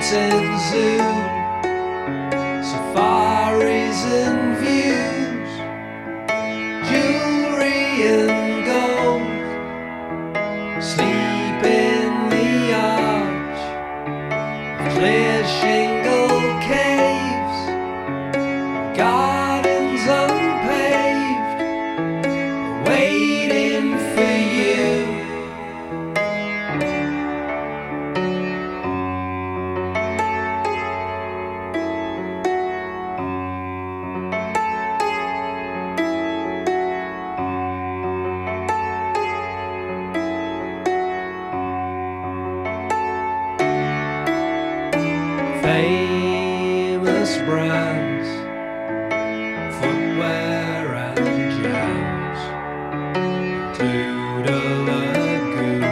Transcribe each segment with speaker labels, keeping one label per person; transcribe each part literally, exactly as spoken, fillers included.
Speaker 1: mountain zoo, safaris and views, jewelry and gold, sleep in the arch of clear shingle caves, gardens unpaved, waiting for you. Famous brands, footwear and jams, include a lagoon,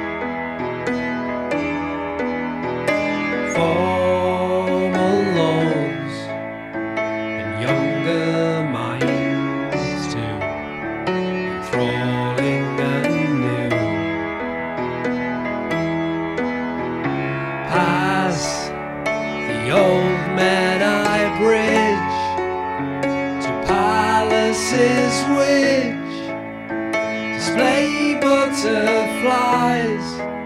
Speaker 1: formal lawns, and younger minds too, enthralling and new. Past the old Man-I Bridge to palaces which display butterflies